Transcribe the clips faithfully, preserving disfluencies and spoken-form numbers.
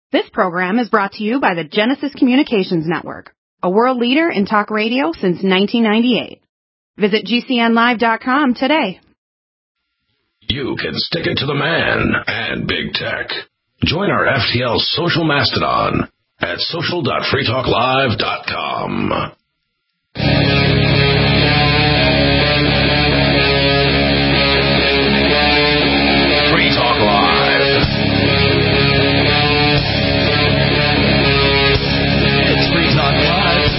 This program is brought to you by the Genesis Communications Network, a world leader in talk radio since nineteen ninety-eight. Visit G C N live dot com today. You can stick it to the man and big tech. Join our F T L social mastodon at social dot free talk live dot com. Free Talk Live. It's Free Talk Live.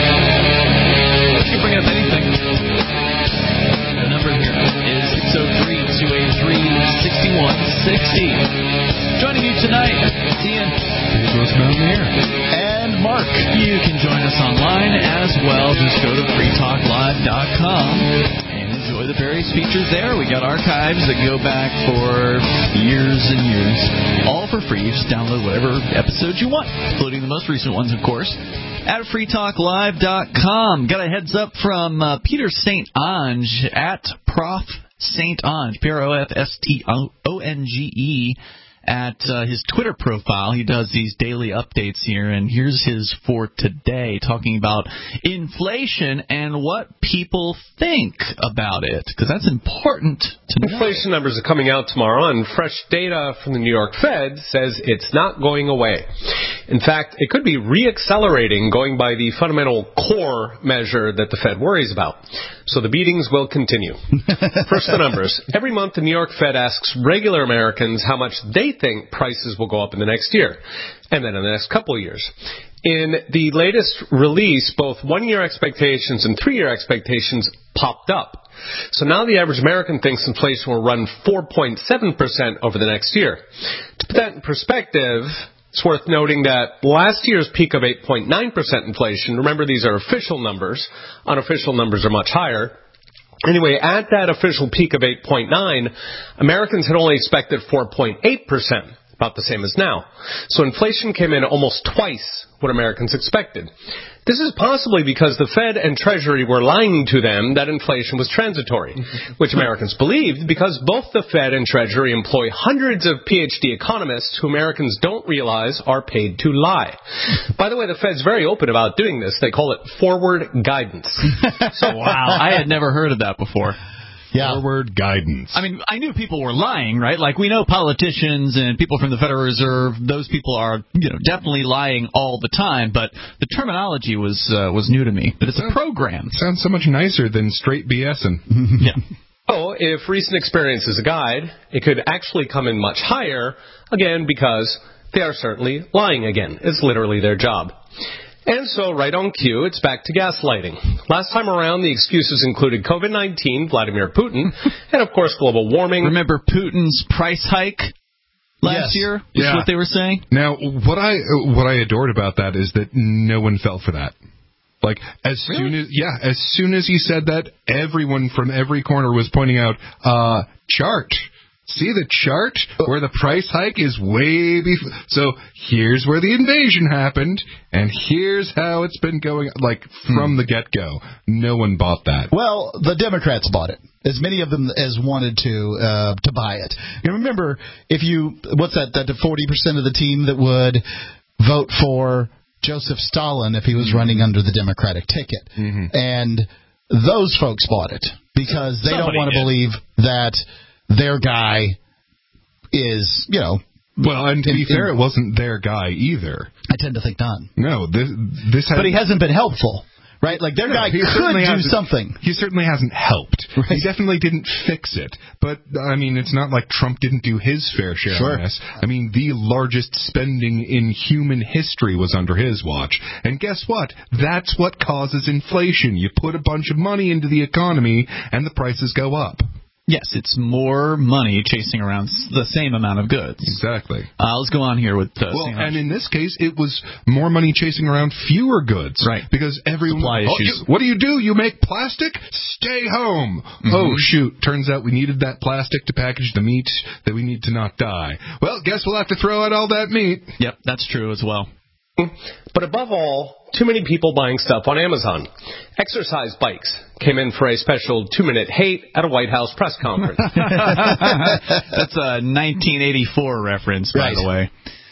You can bring up anything. The number here is six oh three, two eight three, six one six zero. Joining you tonight, Ian. What's down there? And Mark. You can join us online as well. Just go to free talk live dot com and enjoy the various features there. We got archives that go back for years and years. All for free. You just download whatever episodes you want, including the most recent ones, of course, at free talk live dot com. Got a heads up from uh, Peter Saint Onge at Prof Saint Onge, P R O F S T O N G E, at uh, his Twitter profile. He does these daily updates here, and here's his for today, talking about inflation and what people think about it, because that's important to know. Inflation numbers are coming out tomorrow, and fresh data from the New York Fed says it's not going away. In fact, it could be reaccelerating, going by the fundamental core measure that the Fed worries about. So the beatings will continue. First, the numbers. Every month, the New York Fed asks regular Americans how much they think prices will go up in the next year, and then in the next couple of years. In the latest release, both one-year expectations and three-year expectations popped up. So now the average American thinks inflation will run four point seven percent over the next year. To put that in perspective, it's worth noting that last year's peak of eight point nine percent inflation, remember these are official numbers, unofficial numbers are much higher. Anyway, at that official peak of eight point nine, Americans had only expected four point eight percent, about the same as now. So inflation came in almost twice what Americans expected. This is possibly because the Fed and Treasury were lying to them that inflation was transitory, which Americans believed because both the Fed and Treasury employ hundreds of P H D economists who Americans don't realize are paid to lie. By the way, the Fed's very open about doing this. They call it forward guidance. So, wow, I had never heard of that before. Yeah. Forward guidance. I mean, I knew people were lying, right? Like, we know politicians and people from the Federal Reserve, those people are, you know, definitely lying all the time, but the terminology was uh, was new to me. But it's a program. Sounds so much nicer than straight BSing. Yeah. Oh, if recent experience is a guide, it could actually come in much higher, again, because they are certainly lying again. It's literally their job. And so, right on cue, it's back to gaslighting. Last time around, the excuses included COVID nineteen, Vladimir Putin, and, of course, global warming. Remember Putin's price hike last yes. year? Is yeah. what they were saying? Now, what I what I adored about that is that no one fell for that. Like, as really? soon as, yeah, as soon as he said that, everyone from every corner was pointing out, uh, chart. See the chart where the price hike is way before. So here's where the invasion happened, and here's how it's been going, like, from hmm. the get-go. No one bought that. Well, the Democrats bought it. As many of them as wanted to uh, to buy it. You remember, if you, what's that, that forty percent of the team that would vote for Joseph Stalin if he was mm-hmm. running under the Democratic ticket. Mm-hmm. And those folks bought it because they Somebody don't want to believe that their guy is, you know... Well, and to in, be fair, in, it wasn't their guy either. I tend to think not. No, this... this but he hasn't been helpful, right? Like, their no, guy could do something. He certainly hasn't helped. Right. He definitely didn't fix it. But, I mean, it's not like Trump didn't do his fair share sure. on this. I mean, the largest spending in human history was under his watch. And guess what? That's what causes inflation. You put a bunch of money into the economy, and the prices go up. Yes, it's more money chasing around the same amount of goods. Exactly. Uh, let's go on here with... Uh, well, and in this case, it was more money chasing around fewer goods. Right. Because everyone... Supply oh, issues. You, what do you do? You make plastic? Stay home. Mm-hmm. Oh, shoot. Turns out we needed that plastic to package the meat that we need to not die. Well, guess we'll have to throw out all that meat. Yep, that's true as well. But above all, too many people buying stuff on Amazon. Exercise bikes came in for a special two-minute hate at a White House press conference. That's a nineteen eighty-four reference, by right. the way.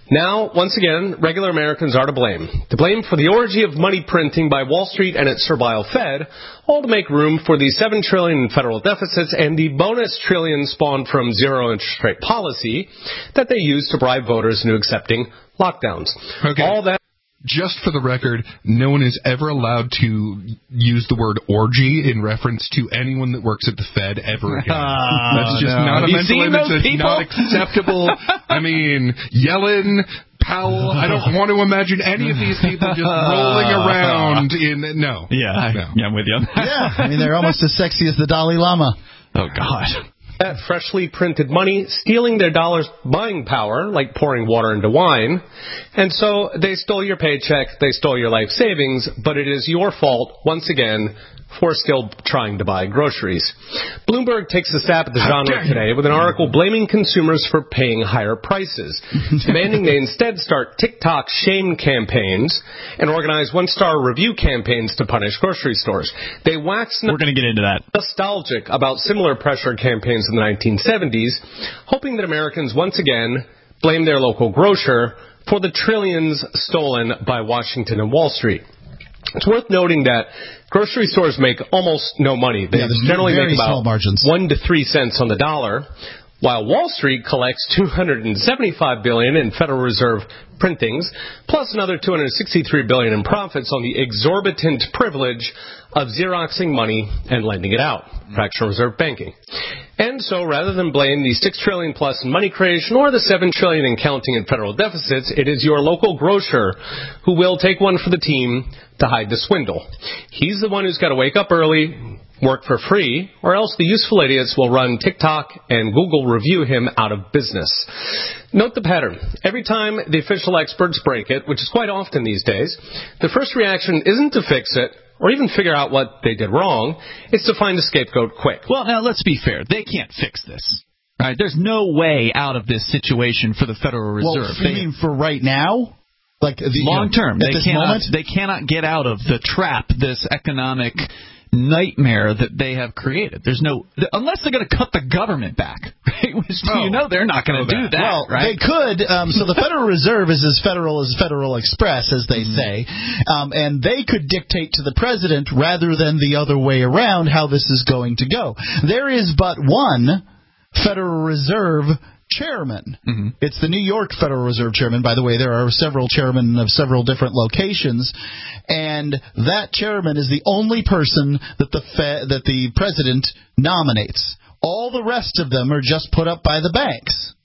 Now, once again, regular Americans are to blame. To blame for the orgy of money printing by Wall Street and its servile Fed, all to make room for the seven trillion dollars in federal deficits and the bonus trillion spawned from zero interest rate policy that they use to bribe voters into accepting lockdowns. Okay. All that. Just for the record, no one is ever allowed to use the word orgy in reference to anyone that works at the Fed ever again. Oh, That's just no. not Have a you mental seen image. those That's people? not acceptable. I mean, Yellen, Powell, I don't want to imagine any of these people just rolling around in... No. Yeah, no. yeah, I'm with you. Yeah, I mean, they're almost as sexy as the Dalai Lama. Oh, God. That freshly printed money, stealing their dollars' buying power, like pouring water into wine. And so they stole your paycheck, they stole your life savings, but it is your fault, once again, for still trying to buy groceries. Bloomberg takes a stab at the genre today with an article blaming consumers for paying higher prices, demanding they instead start TikTok shame campaigns and organize one-star review campaigns to punish grocery stores. They wax We're going to get into that. nostalgic about similar pressure campaigns in the nineteen seventies, hoping that Americans once again blame their local grocer for the trillions stolen by Washington and Wall Street. It's worth noting that grocery stores make almost no money. They Yeah, there's generally very make about small margins. one to three cents on the dollar, while Wall Street collects two hundred seventy-five billion dollars in Federal Reserve printings, plus another two hundred sixty-three billion dollars in profits on the exorbitant privilege of Xeroxing money and lending it out, fractional reserve banking. And so, rather than blame the six trillion dollars plus in money creation or the seven trillion dollars in counting in federal deficits, it is your local grocer who will take one for the team to hide the swindle. He's the one who's got to wake up early, work for free, or else the useful idiots will run TikTok and Google review him out of business. Note the pattern. Every time the official experts break it, which is quite often these days, the first reaction isn't to fix it or even figure out what they did wrong. It's to find a scapegoat quick. Well, now, let's be fair. They can't fix this. Right? There's no way out of this situation for the Federal Reserve. Well, you they, mean for right now? Like the, long term, at they this cannot. moment? They cannot get out of the trap, this economic nightmare that they have created. There's no, unless they're going to cut the government back, right? Which Oh, you know they're not going to do that. Well, right? they could. Um, so the Federal Reserve is as federal as Federal Express, as they Mm-hmm. say, um, and they could dictate to the president rather than the other way around how this is going to go. There is but one Federal Reserve chairman. Mm-hmm. It's the New York Federal Reserve chairman. By the way, there are several chairmen of several different locations, and that chairman is the only person that the Fe- that the president nominates. All the rest of them are just put up by the banks.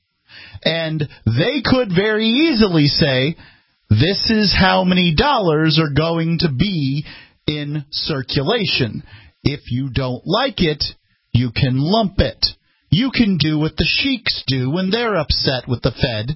And they could very easily say, this is how many dollars are going to be in circulation. If you don't like it, you can lump it. You can do what the sheiks do when they're upset with the Fed.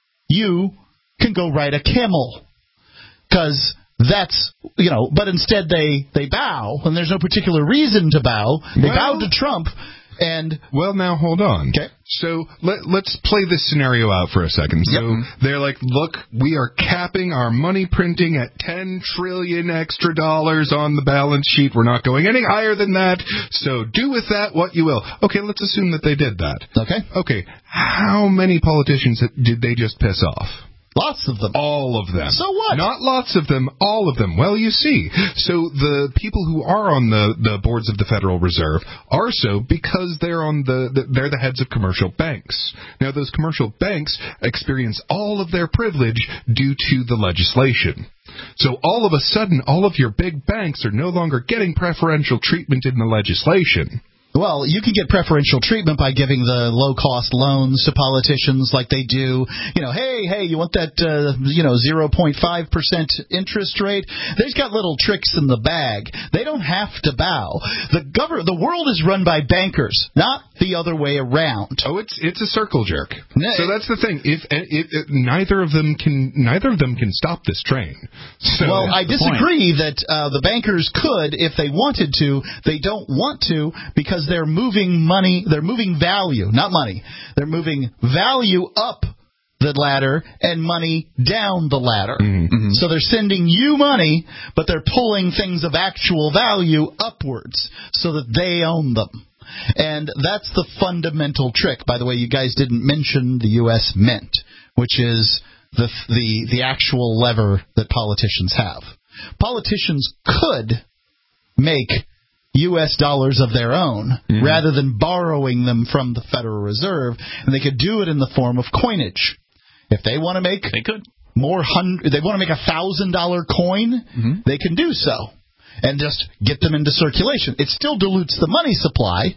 You can go ride a camel. Because that's, you know, but instead they, they bow, and there's no particular reason to bow. They Well- bowed to Trump, and... Well, now, hold on. Okay. So let, let's play this scenario out for a second. So Yep. they're like, look, we are capping our money printing at ten trillion extra dollars on the balance sheet. We're not going any higher than that. So do with that what you will. Okay, let's assume that they did that. Okay. Okay, how many politicians did they just piss off? Lots of them. All of them. So what? Not lots of them, all of them. Well, you see. So the people who are on the, the boards of the Federal Reserve are so because they're on the, the they're the heads of commercial banks. Now, those commercial banks experience all of their privilege due to the legislation. So all of a sudden, all of your big banks are no longer getting preferential treatment in the legislation. Well, you can get preferential treatment by giving the low-cost loans to politicians like they do. You know, hey, hey, you want that, uh, you know, zero point five percent interest rate? They've got little tricks in the bag. They don't have to bow. The government, the world is run by bankers, not the other way around. Oh, it's it's a circle jerk. No, so that's the thing. If, if, if neither of them can neither of them can stop this train. So, Well, I the disagree that uh, the bankers could if they wanted to. They don't want to because they're moving money, they're moving value, not money. They're moving value up the ladder and money down the ladder. Mm-hmm. So they're sending you money, but they're pulling things of actual value upwards so that they own them. And that's the fundamental trick. By the way, you guys didn't mention the U S Mint, which is the the the actual lever that politicians have. Politicians could make U S dollars of their own mm-hmm. rather than borrowing them from the Federal Reserve, and they could do it in the form of coinage. If they want to make they could more hundred, they want to make a thousand dollar coin, mm-hmm. they can do so and just get them into circulation. It still dilutes the money supply,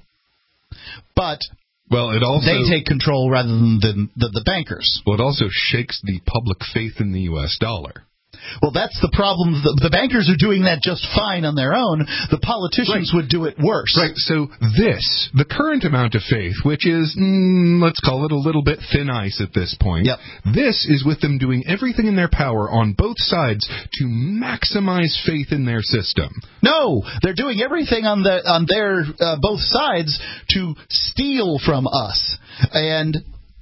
but well, it also they take control rather than the, the, the bankers. Well, it also shakes the public faith in the U S dollar. Well, that's the problem. The, the bankers are doing that just fine on their own. The politicians right. would do it worse. Right. So this, the current amount of faith, which is, mm, let's call it a little bit thin ice at this point, yep. this is with them doing everything in their power on both sides to maximize faith in their system. No, they're doing everything on the on their uh, both sides to steal from us. And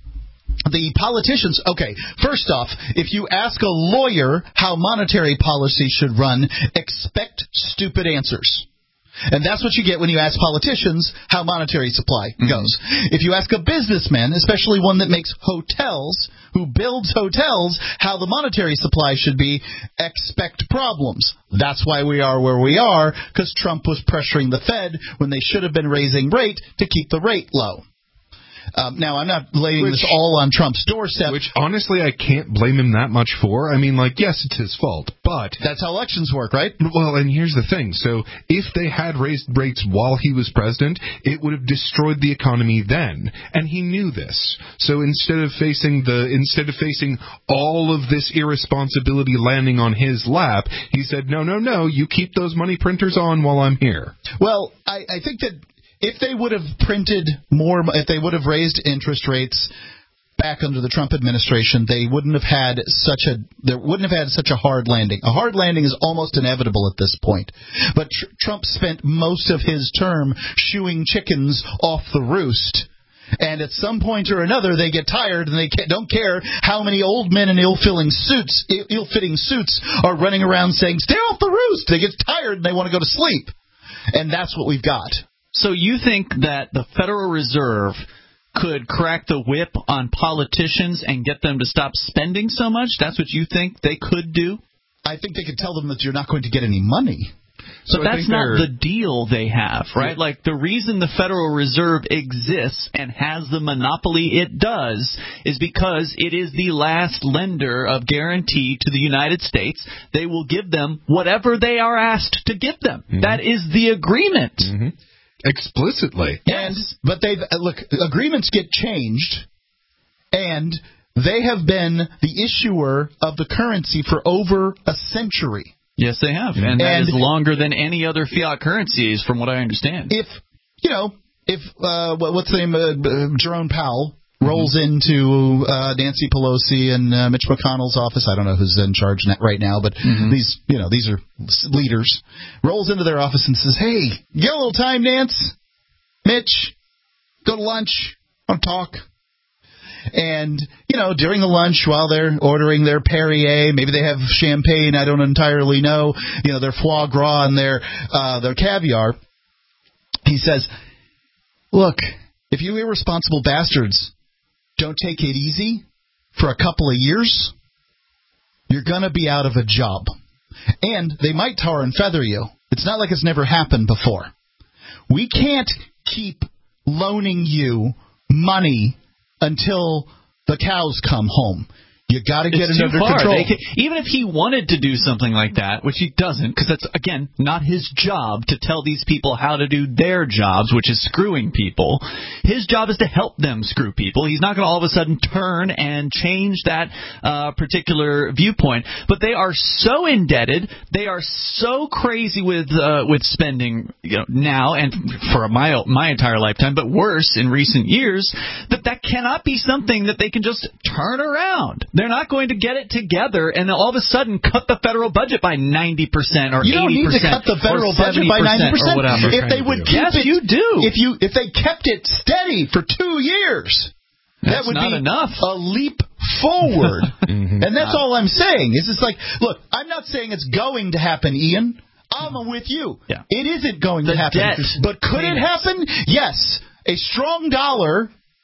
the politicians, okay, first off, if you ask a lawyer how monetary policy should run, expect stupid answers. And that's what you get when you ask politicians how monetary supply mm-hmm. goes. If you ask a businessman, especially one that makes hotels, who builds hotels, how the monetary supply should be, expect problems. That's why we are where we are, because Trump was pressuring the Fed when they should have been raising rate to keep the rate low. Um, now, I'm not laying which, this all on Trump's doorstep. Which, honestly, I can't blame him that much for. I mean, like, yes, it's his fault, but... That's how elections work, right? Well, and here's the thing. So, if they had raised rates while he was president, it would have destroyed the economy then. And he knew this. So, instead of facing the, instead of facing all of this irresponsibility landing on his lap, he said, no, no, no, you keep those money printers on while I'm here. Well, I, I think that... If they would have printed more, if they would have raised interest rates back under the Trump administration, they wouldn't have had such a there wouldn't have had such a hard landing. A hard landing is almost inevitable at this point. But tr- Trump spent most of his term shooing chickens off the roost. And at some point or another, they get tired and they don't care how many old men in ill-fitting suits, ill-fitting suits are running around saying, "Stay off the roost." They get tired and they want to go to sleep. And that's what we've got. So you think that the Federal Reserve could crack the whip on politicians and get them to stop spending so much? That's what you think they could do? I think they could tell them that you're not going to get any money. But so that's not the deal they have, right? Yeah. Like, the reason the Federal Reserve exists and has the monopoly it does is because it is the last lender of guarantee to the United States. They will give them whatever they are asked to give them. Mm-hmm. That is the agreement. Mm-hmm. Explicitly. And but they've look, agreements get changed, and they have been the issuer of the currency for over a century. Yes, they have, and, and that is longer than any other fiat currencies, from what I understand. If you know, if uh, what's the name, uh, Jerome Powell rolls mm-hmm. into uh, Nancy Pelosi and uh, Mitch McConnell's office. I don't know who's in charge right now, but mm-hmm. these, you know, these are leaders. Rolls into their office and says, "Hey, you got a little time, Nance? Mitch, go to lunch. I want to talk." And, you know, during the lunch, while they're ordering their Perrier, maybe they have champagne, I don't entirely know, you know, their foie gras and their uh, their caviar, he says, "Look, if you irresponsible bastards don't take it easy for a couple of years, you're going to be out of a job. And they might tar and feather you. It's not like it's never happened before. We can't keep loaning you money until the cows come home. You got to get it under far. control." Can, even if he wanted to do something like that, which he doesn't, because that's, again, not his job to tell these people how to do their jobs, which is screwing people. His job is to help them screw people. He's not going to all of a sudden turn and change that uh, particular viewpoint. But they are so indebted, they are so crazy with uh, with spending, you know, now and for my my entire lifetime, but worse in recent years, that that cannot be something that they can just turn around. They're not going to get it together and all of a sudden cut the federal budget by ninety percent or you eighty percent. You don't need to cut the federal budget by ninety percent. Or whatever. If they would keep yes, it, you do. If you if they kept it steady for two years, that's that would not be enough. A leap forward. mm-hmm. And that's all I'm saying. Is it's like, look, I'm not saying it's going to happen, Ian. I'm with you. Yeah. It isn't going the to happen. Debt but could payments. it happen? Yes. A strong dollar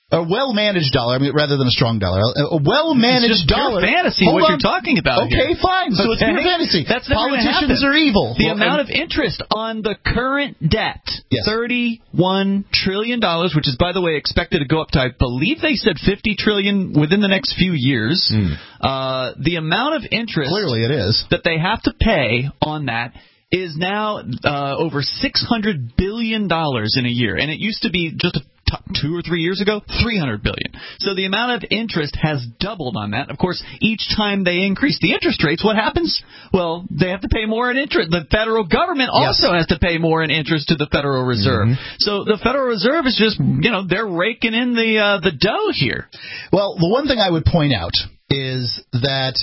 A well-managed dollar, I mean, rather than a strong dollar. A well-managed it's just dollar. Pure fantasy, Hold what on. you're talking about Okay, here. fine. So okay. it's pure fantasy. That's never Politicians happen. are evil. The Well, amount and, of interest on the current debt, yes. thirty-one trillion dollars, which is, by the way, expected to go up to, I believe they said fifty trillion dollars within the next few years. Mm. Uh, the amount of interest clearly it is. that they have to pay on that is now uh, over six hundred billion dollars in a year. And it used to be just a two or three years ago, three hundred billion dollars. So the amount of interest has doubled on that. Of course, each time they increase the interest rates, what happens? Well, they have to pay more in interest. The federal government also yes. has to pay more in interest to the Federal Reserve. Mm-hmm. So the Federal Reserve is just, you know, they're raking in the uh, the dough here. Well, the one thing I would point out is that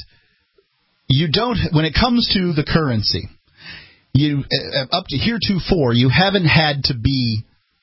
you don't, when it comes to the currency, you uh, up to heretofore, you haven't had to be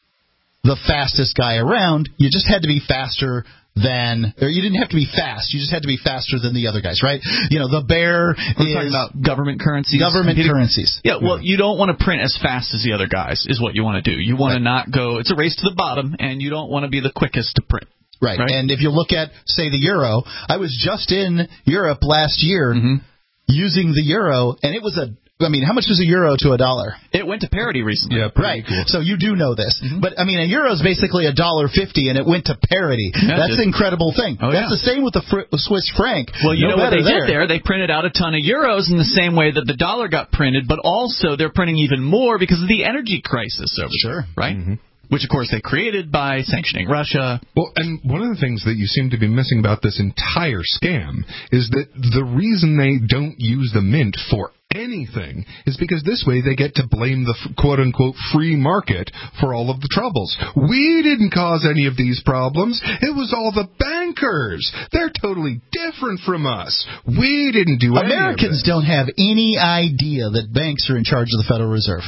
the fastest guy around. You just had to be faster than, or you didn't have to be fast. You just had to be faster than the other guys, right? You know, the bear We're is talking about government currencies. Government currencies. Yeah, well, you don't want to print as fast as the other guys, is what you want to do. You want right. to not go. It's a race to the bottom, and you don't want to be the quickest to print. Right. right. And if you look at, say, the euro, I was just in Europe last year mm-hmm. using the euro, and it was a. I mean, how much is a euro to a dollar? It went to parity recently. Yeah, right. Cool. So you do know this. Mm-hmm. But, I mean, a euro is basically a dollar fifty, and it went to parity. Yeah, That's an incredible thing. Oh, That's yeah. the same with the fr- Swiss franc. Well, you no know what they there. did there? They printed out a ton of euros in the same way that the dollar got printed, but also they're printing even more because of the energy crisis over sure. there, right? Mm-hmm. Which, of course, they created by sanctioning Russia. Well, and one of the things that you seem to be missing about this entire scam is that the reason they don't use the mint for anything is because this way they get to blame the quote-unquote free market for all of the troubles. We didn't cause any of these problems. It was all the bankers. They're totally different from us. We didn't do anything. Americans don't have any idea that banks are in charge of the Federal Reserve.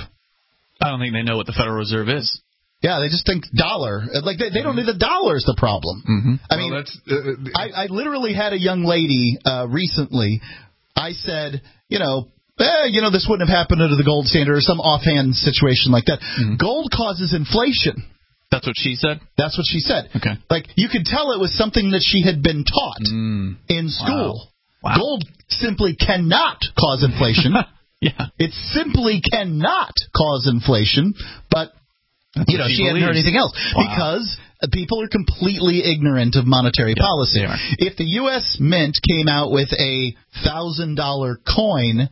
I don't think they know what the Federal Reserve is. Yeah, they just think dollar. Like they, they don't know the dollar is the problem. Mm-hmm. I mean, well, that's, uh, I, I literally had a young lady uh, recently. I said, you know, eh, you know, this wouldn't have happened under the gold standard or some offhand situation like that. Mm-hmm. Gold causes inflation. That's what she said? That's what she said. Okay. Like you could tell it was something that she had been taught mm. in school. Wow. Wow. Gold simply cannot cause inflation. Yeah. It simply cannot cause inflation, but That's you know, she, she hadn't heard anything else wow. because people are completely ignorant of monetary yeah, policy. If the U S Mint came out with a thousand dollar coin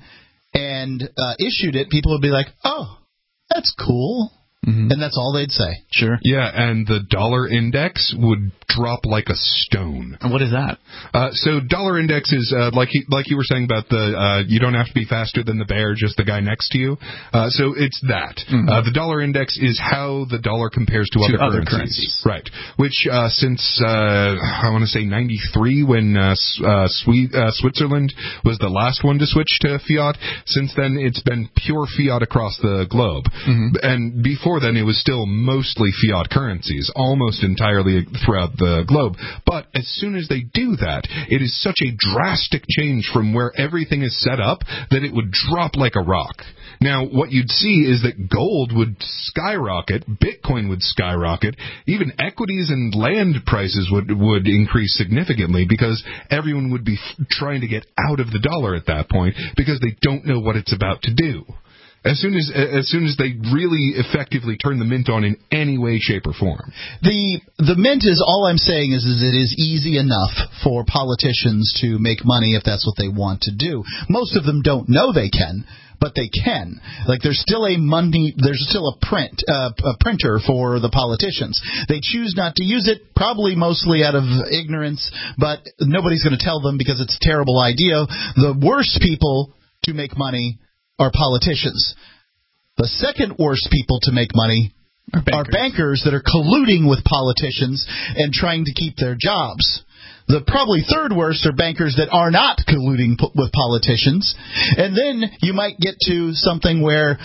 and uh, issued it, people would be like, "Oh, that's cool," mm-hmm. and that's all they'd say. Sure. Yeah, and the dollar index would drop like a stone. And what is that? Uh, so dollar index is uh, like you, like you were saying about the uh, you don't have to be faster than the bear, just the guy next to you. Uh, so it's that. Mm-hmm. Uh, the dollar index is how the dollar compares to, to other, other currencies. currencies, right? Which uh, since uh, I want to say ninety-three, when uh, uh, Swe- uh, Switzerland was the last one to switch to fiat. Since then, it's been pure fiat across the globe, mm-hmm. and before then, it was still mostly fiat currencies, almost entirely throughout the the globe. But as soon as they do that, it is such a drastic change from where everything is set up that it would drop like a rock. Now, what you'd see is that gold would skyrocket, Bitcoin would skyrocket, even equities and land prices would would increase significantly because everyone would be f- trying to get out of the dollar at that point because they don't know what it's about to do. As soon as as soon as they really effectively turn the mint on in any way, shape, or form. The the mint is, all I'm saying is, is it is easy enough for politicians to make money if that's what they want to do. Most of them don't know they can, but they can. Like there's still a money, there's still a print, uh, a printer for the politicians. They choose not to use it, probably mostly out of ignorance, but nobody's going to tell them because it's a terrible idea. The worst people to make money are politicians. The second worst people to make money are bankers. are bankers that are colluding with politicians and trying to keep their jobs. The probably third worst are bankers that are not colluding p- with politicians. And then you might get to something where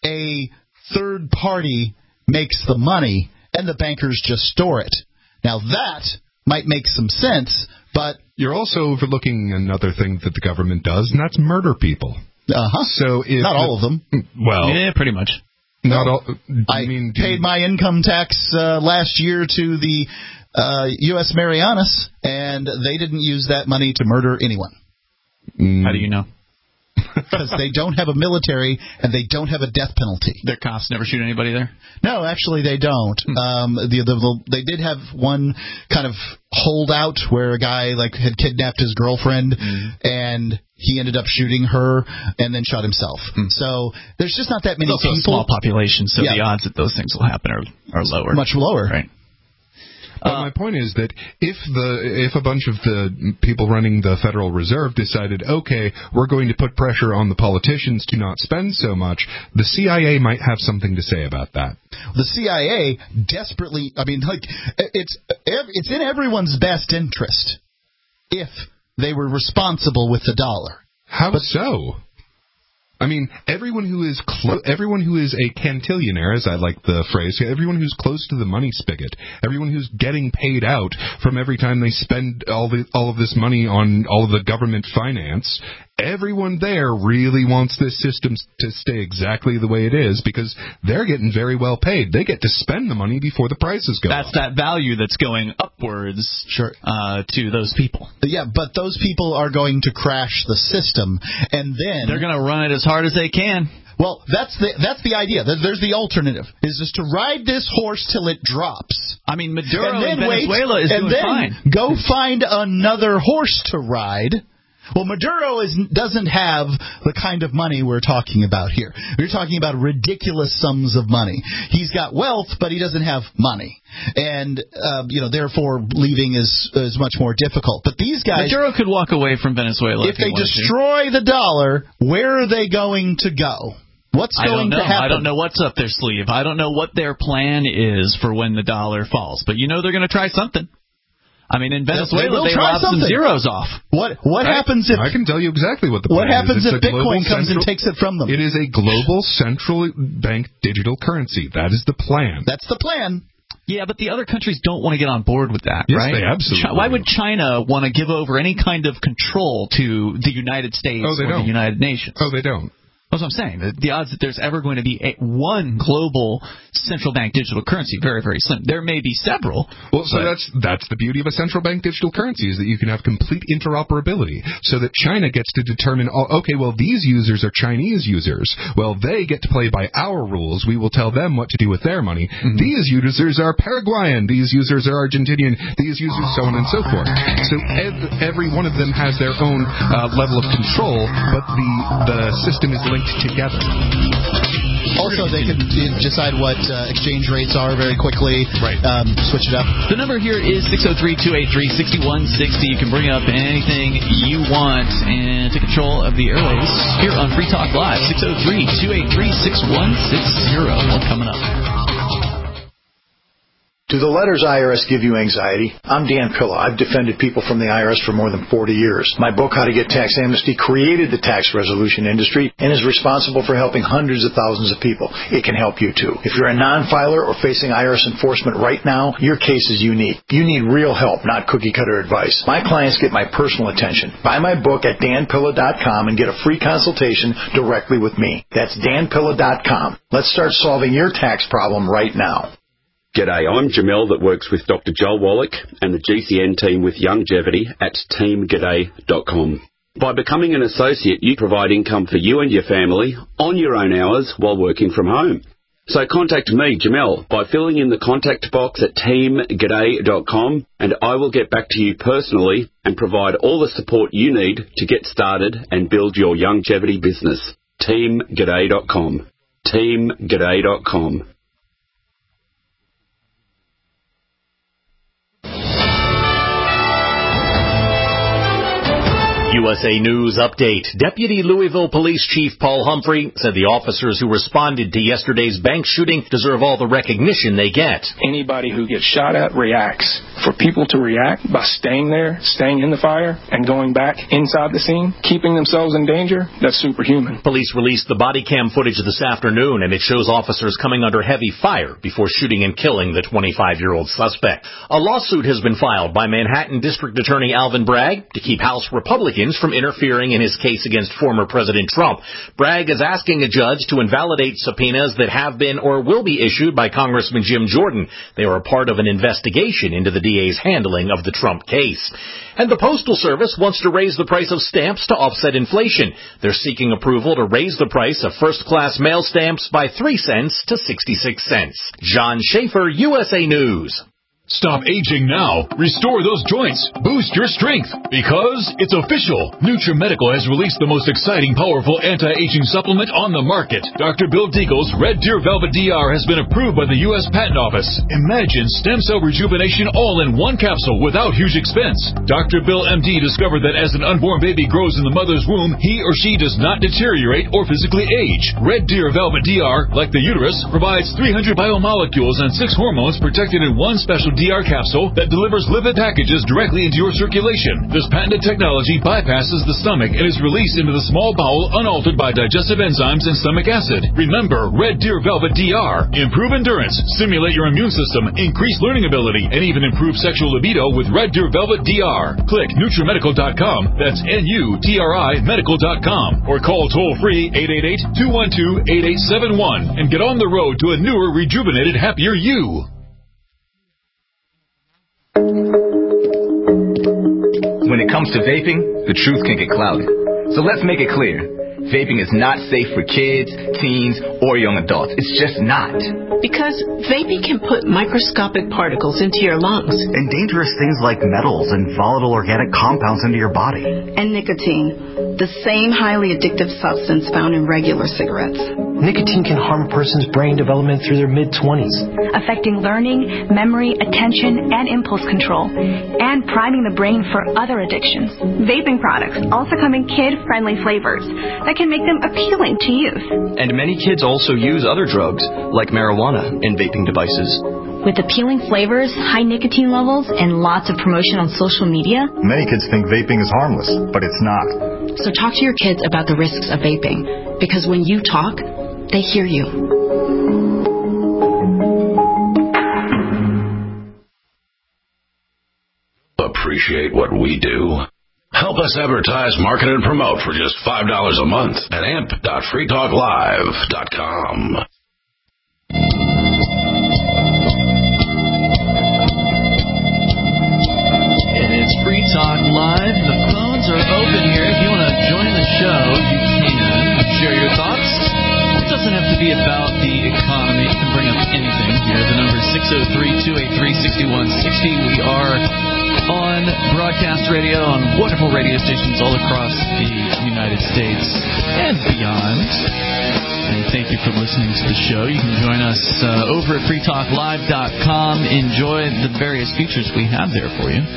a third party makes the money and the bankers just store it. Now that might make some sense, but you're also overlooking another thing that the government does, and that's murder people. Uh-huh. So if not all of them. Well, yeah, pretty much. Not all. I mean, paid my income tax uh, last year to the uh, U S Marianas, and they didn't use that money to murder anyone. How do you know? Because they don't have a military and they don't have a death penalty. Their cops never shoot anybody there? No, actually they don't. Hmm. Um, the, the, the they did have one kind of holdout where a guy like had kidnapped his girlfriend mm. and he ended up shooting her and then shot himself. Mm. So there's just not that many it's also people. A small population, so yeah. the odds that those things will happen are are lower. Much lower. Right. But uh, my point is that if the if a bunch of the people running the Federal Reserve decided, okay, we're going to put pressure on the politicians to not spend so much, the C I A might have something to say about that. The C I A desperately, I mean, like it's it's in everyone's best interest if they were responsible with the dollar. How but, so? I mean, everyone who is clo- everyone who is a cantillionaire, as I like the phrase, everyone who's close to the money spigot, everyone who's getting paid out from every time they spend all the all of this money on all of the government finance, everyone there really wants this system to stay exactly the way it is because they're getting very well paid. They get to spend the money before the prices go That's up. That value that's going upwards sure. uh, to those people. Yeah, but those people are going to crash the system, and then they're going to run it as hard as they can. Well, that's the that's the idea. There's the alternative, is just to ride this horse till it drops. I mean, Maduro and then in Venezuela wait, is and doing then fine. Go find another horse to ride. Well, Maduro is, doesn't have the kind of money we're talking about here. We're talking about ridiculous sums of money. He's got wealth, but he doesn't have money. And, uh, you know, therefore leaving is, is much more difficult. But these guys... Maduro could walk away from Venezuela if, if they destroy to. the dollar, where are they going to go? What's going to happen? I don't know what's up their sleeve. I don't know what their plan is for when the dollar falls. But you know they're going to try something. I mean, in Venezuela, they, they lob some zeros off. What what I, happens if... I can tell you exactly what the plan What happens is. if Bitcoin comes central, and takes it from them? It is a global central bank digital currency. That is the plan. That's the plan. Yeah, but the other countries don't want to get on board with that, yes, right? Yes, they absolutely Why would China want to give over any kind of control to the United States oh, or don't. the United Nations? Oh, they don't. That's what I'm saying. The, the odds that there's ever going to be a, one global central bank digital currency, very, very slim. There may be several. Well, so that's that's the beauty of a central bank digital currency, is that you can have complete interoperability, so that China gets to determine, oh, okay, well, these users are Chinese users. Well, they get to play by our rules. We will tell them what to do with their money. Mm-hmm. These users are Paraguayan. These users are Argentinian. These users so on and so forth. So ev- every one of them has their own uh, level of control, but the the system is linked together. Also, they can decide what uh, exchange rates are very quickly. Right. Um, switch it up. The number here is six oh three, two eight three, six one six oh. You can bring up anything you want and take control of the airwaves here on Free Talk Live. six oh three, two eight three, six one six oh. More coming up. Do the letters I R S give you anxiety? I'm Dan Pilla. I've defended people from the I R S for more than forty years. My book, How to Get Tax Amnesty, created the tax resolution industry and is responsible for helping hundreds of thousands of people. It can help you, too. If you're a non-filer or facing I R S enforcement right now, your case is unique. You need real help, not cookie-cutter advice. My clients get my personal attention. Buy my book at dan pilla dot com and get a free consultation directly with me. That's dan pilla dot com. Let's start solving your tax problem right now. G'day, I'm Jamel that works with Doctor Joel Wallach and the G C N team with Youngevity at team g'day dot com. By becoming an associate, you provide income for you and your family on your own hours while working from home. So contact me, Jamel, by filling in the contact box at team g'day dot com, and I will get back to you personally and provide all the support you need to get started and build your Youngevity business. team g'day dot com. team g'day dot com. U S A News Update. Deputy Louisville Police Chief Paul Humphrey said the officers who responded to yesterday's bank shooting deserve all the recognition they get. Anybody who gets shot at reacts. For people to react by staying there, staying in the fire, and going back inside the scene, keeping themselves in danger, that's superhuman. Police released the body cam footage this afternoon, and it shows officers coming under heavy fire before shooting and killing the twenty-five-year-old suspect. A lawsuit has been filed by Manhattan District Attorney Alvin Bragg to keep House Republicans Republicans from interfering in his case against former President Trump. Bragg is asking a judge to invalidate subpoenas that have been or will be issued by Congressman Jim Jordan. They are a part of an investigation into the D A's handling of the Trump case. And the Postal Service wants to raise the price of stamps to offset inflation. They're seeking approval to raise the price of first-class mail stamps by three cents to sixty-six cents. John Schaefer, U S A News. Stop aging now. Restore those joints. Boost your strength. Because it's official. NutriMedical has released the most exciting, powerful anti-aging supplement on the market. Doctor Bill Deagle's Red Deer Velvet D R has been approved by the U S Patent Office. Imagine stem cell rejuvenation all in one capsule without huge expense. Doctor Bill M D discovered that as an unborn baby grows in the mother's womb, he or she does not deteriorate or physically age. Red Deer Velvet D R, like the uterus, provides three hundred biomolecules and six hormones protected in one special D R capsule that delivers lipid packages directly into your circulation. This patented technology bypasses the stomach and is released into the small bowel unaltered by digestive enzymes and stomach acid. Remember, Red Deer Velvet D R. Improve endurance, stimulate your immune system, increase learning ability, and even improve sexual libido with Red Deer Velvet D R. Click NutriMedical dot com, that's N U T R I medical dot com, or call toll-free eight eight eight, two one two, eight eight seven one and get on the road to a newer, rejuvenated, happier you. When it comes to vaping, the truth can get clouded. So let's make it clear. Vaping is not safe for kids, teens, or young adults. It's just not. Because vaping can put microscopic particles into your lungs. And dangerous things like metals and volatile organic compounds into your body. And nicotine, the same highly addictive substance found in regular cigarettes. Nicotine can harm a person's brain development through their mid-twenties, affecting learning, memory, attention, and impulse control, and priming the brain for other addictions. Vaping products also come in kid-friendly flavors that can make them appealing to youth. And many kids also use other drugs, like marijuana, in vaping devices. With appealing flavors, high nicotine levels, and lots of promotion on social media, many kids think vaping is harmless, but it's not. So talk to your kids about the risks of vaping, because when you talk, they hear you. Appreciate what we do? Help us advertise, market, and promote for just five dollars a month at amp dot free talk live dot com. It's Free Talk Live. The phones are open here. If you want to join the show, you can share your thoughts. It doesn't have to be about the economy. You can bring up anything here. The number is six oh three, two eight three, six one six oh. We are on broadcast radio on wonderful radio stations all across the United States and beyond. And thank you for listening to the show. You can join us uh, over at free talk live dot com. Enjoy the various features we have there for you.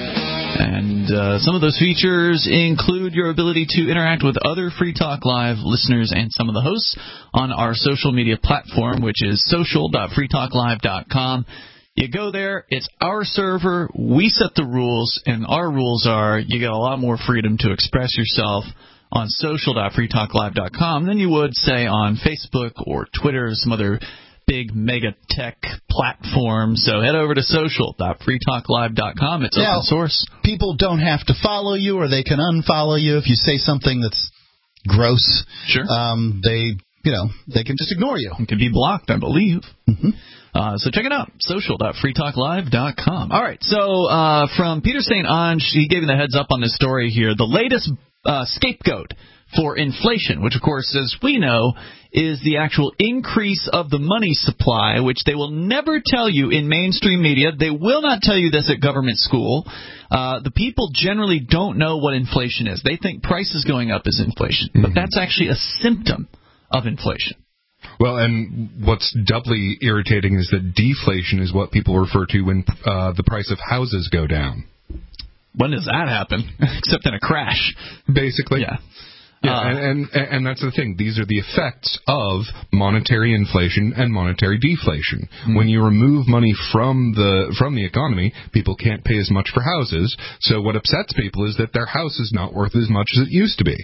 And uh, some of those features include your ability to interact with other Free Talk Live listeners and some of the hosts on our social media platform, which is social dot free talk live dot com. You go there, it's our server, we set the rules, and our rules are you get a lot more freedom to express yourself on social dot free talk live dot com than you would, say, on Facebook or Twitter or some other big mega tech platform. So head over to social dot free talk live dot com. It's now, open source. People don't have to follow you, or they can unfollow you if you say something that's gross. Sure. Um, they, you know, they can just ignore you. It can be blocked, I believe. Mm-hmm. Uh, so check it out, social dot free talk live dot com. All right, so uh, from Peter Saint Onge, he gave me the heads up on this story here. The latest uh, scapegoat for inflation, which, of course, as we know, is the actual increase of the money supply, which they will never tell you in mainstream media. They will not tell you this at government school. Uh, the people generally don't know what inflation is. They think prices going up is inflation, but that's actually a symptom of inflation. Well, and what's doubly irritating is that deflation is what people refer to when uh, the price of houses go down. When does that happen? Except in a crash. Basically. Yeah. Yeah, uh, and, and and that's the thing. These are the effects of monetary inflation and monetary deflation. Mm-hmm. When you remove money from the from the economy, people can't pay as much for houses. So what upsets people is that their house is not worth as much as it used to be.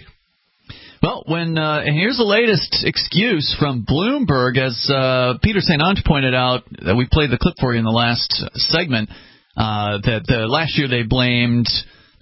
Well, when uh, and here's the latest excuse from Bloomberg, as uh, Peter Saint Onge pointed out, that we played the clip for you in the last segment, uh, that uh, last year they blamed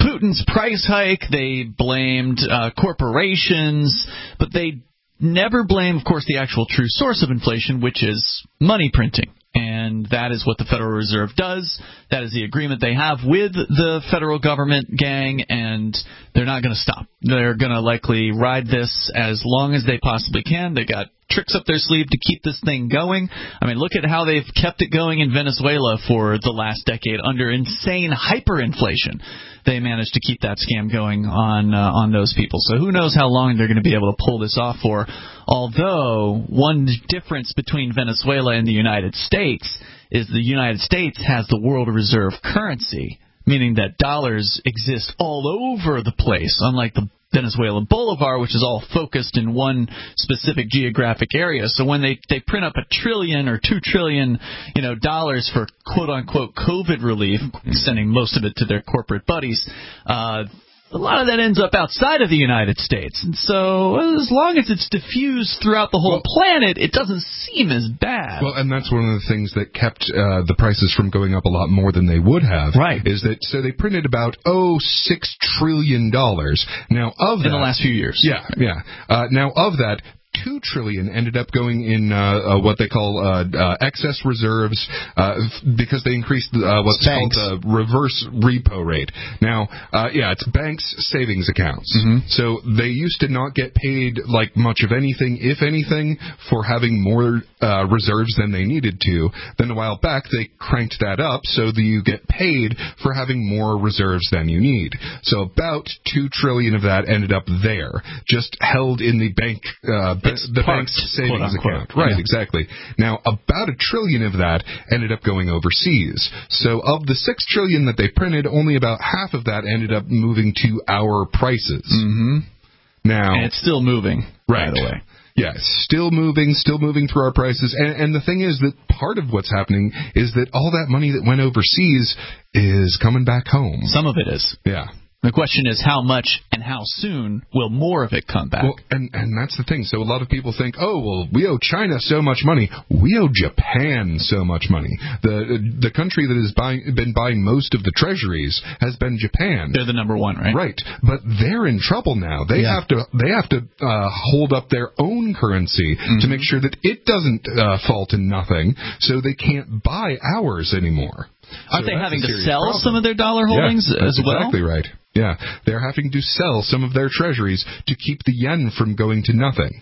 Putin's price hike. They blamed uh, corporations, but they never blame, of course, the actual true source of inflation, which is money printing. And that is what the Federal Reserve does. That is the agreement they have with the federal government gang, and they're not going to stop. They're going to likely ride this as long as they possibly can. They got tricks up their sleeve to keep this thing going. I mean, look at how they've kept it going in Venezuela for the last decade under insane hyperinflation. They managed to keep that scam going on uh, on those people. So who knows how long they're going to be able to pull this off for. Although one difference between Venezuela and the United States is the United States has the world reserve currency, meaning that dollars exist all over the place, unlike the Venezuelan bolivar, which is all focused in one specific geographic area. So when they, they print up a trillion or two trillion, you know, dollars for quote unquote COVID relief, sending most of it to their corporate buddies, uh, a lot of that ends up outside of the United States. And so as long as it's diffused throughout the whole well, planet, it doesn't seem as bad. Well, and that's one of the things that kept uh, the prices from going up a lot more than they would have. Right. Is that so they printed about, oh, six trillion dollars. Now, of that... In the last few years. Yeah, yeah. Uh, now, of that... Two trillion ended up going in uh, uh, what they call uh, uh, excess reserves uh, f- because they increased uh, what's banks. called the reverse repo rate. Now, uh, yeah, it's banks' savings accounts. Mm-hmm. So they used to not get paid like much of anything, if anything, for having more uh, reserves than they needed to. Then a while back, they cranked that up so that you get paid for having more reserves than you need. So about two trillion of that ended up there, just held in the bank. Uh, It's the parked, bank's savings account. Right, yeah. Exactly. Now, about a trillion of that ended up going overseas. So of the six trillion that they printed, only about half of that ended up moving to our prices. Mm-hmm. Now, and it's still moving, right. by the way. Yeah, still moving, still moving through our prices. And, and the thing is that part of what's happening is that all that money that went overseas is coming back home. Some of it is. Yeah. The question is how much and how soon will more of it come back? Well, and, and that's the thing. So a lot of people think, oh, well, we owe China so much money. We owe Japan so much money. The the country that has buying, been buying most of the treasuries has been Japan. They're the number one, right? Right. But they're in trouble now. They yeah. have to they have to uh, hold up their own currency mm-hmm. to make sure that it doesn't uh, fall to nothing, so they can't buy ours anymore. Aren't so they having to sell problem. some of their dollar holdings yeah, as well? Exactly right. Yeah, they're having to sell some of their treasuries to keep the yen from going to nothing.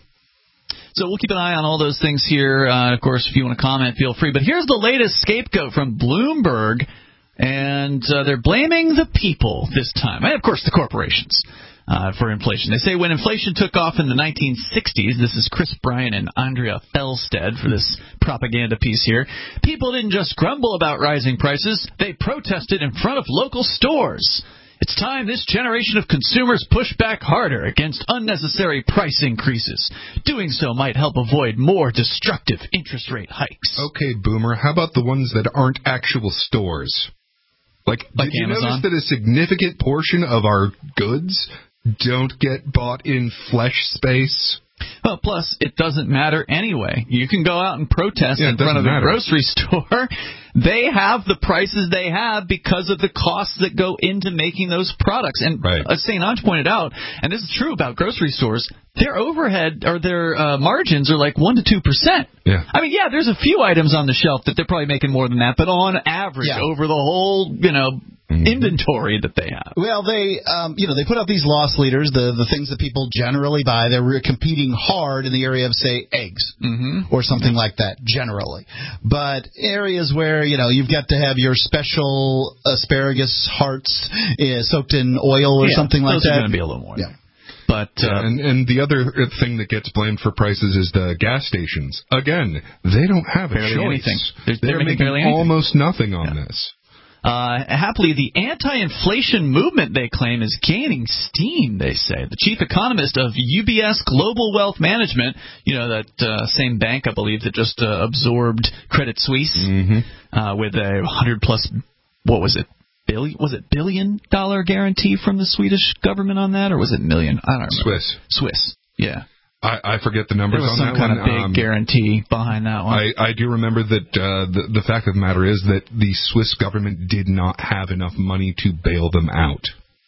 So we'll keep an eye on all those things here. Uh, of course, if you want to comment, feel free. But here's the latest scapegoat from Bloomberg, and uh, they're blaming the people this time. And, of course, the corporations uh, for inflation. They say when inflation took off in the nineteen sixties, this is Chris Bryan and Andrea Felsted for this propaganda piece here, people didn't just grumble about rising prices, they protested in front of local stores. It's time this generation of consumers push back harder against unnecessary price increases. Doing so might help avoid more destructive interest rate hikes. Okay, Boomer, how about the ones that aren't actual stores? Like, like did you Amazon? notice that a significant portion of our goods don't get bought in flesh space? Well, plus, it doesn't matter anyway. You can go out and protest yeah, in front of a matter. grocery store. They have the prices they have because of the costs that go into making those products. And right. as Saint Ange pointed out, and this is true about grocery stores, their overhead or their uh, margins are like one to two percent. Yeah. I mean, yeah, there's a few items on the shelf that they're probably making more than that, but on average, yeah. over the whole, you know, mm-hmm. inventory that they have. Well, they, um, you know, they put out these loss leaders, the the things that people generally buy. They're competing hard in the area of, say, eggs mm-hmm. or something like that, generally. But areas where, you know, you've got to have your special asparagus hearts uh, soaked in oil or yeah, something like those that. Those are going to be a little more. Yeah. But, uh, yeah, and, and the other thing that gets blamed for prices is the gas stations. Again, they don't have a barely choice. Anything. They're, they're, they're making barely almost nothing on yeah. this. Uh, happily, the anti-inflation movement, they claim, is gaining steam, they say. The chief economist of U B S Global Wealth Management, you know, that uh, same bank, I believe, that just uh, absorbed Credit Suisse mm-hmm. uh, with a one hundred plus, what was it, billion, was it billion dollar guarantee from the Swedish government on that, or was it million? I don't know. Swiss. Swiss, yeah. I, I forget the numbers there was on some that kind one. of big um, guarantee behind that one. I, I do remember that uh, the, the fact of the matter is that the Swiss government did not have enough money to bail them out.